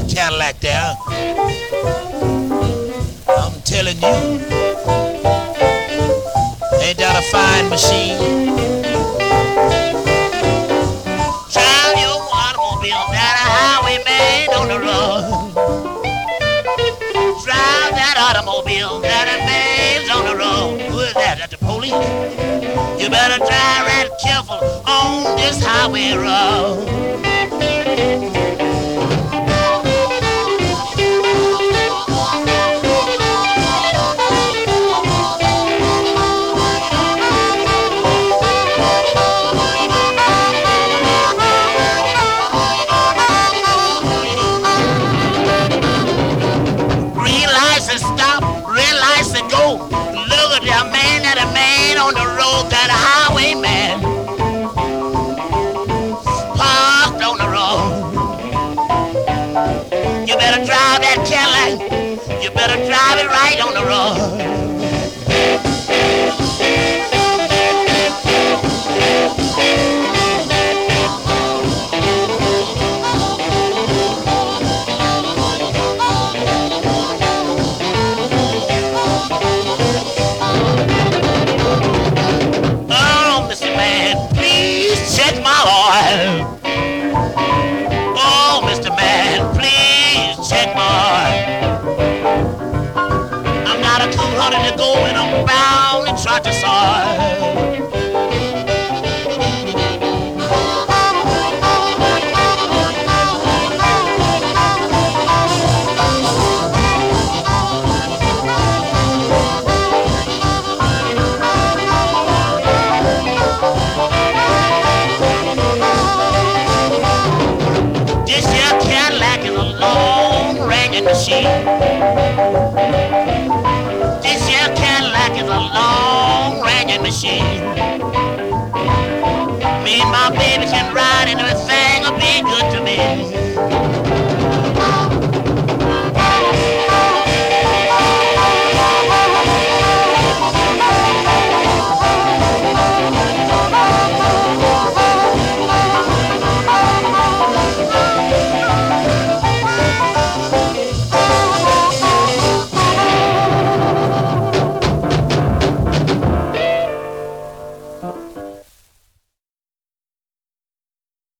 that Cadillac there. I'm telling you, ain't that a fine machine? Drive your automobile down a highwayman on the road. Drive that automobile down a man's on the road. Who is that? That's the police. You better drive right careful on this highway road. Stop, realize to go. Look at that man on the road, that highwayman parked on the road. You better drive that Cadillac. You better drive it right on the road. Oh, Mr. Man, please check my oil. I'm not a 200 to go and I'm bound to try to soil. Machine. This here Cadillac is a long-range machine. Me and my baby can ride and everything will be good to me.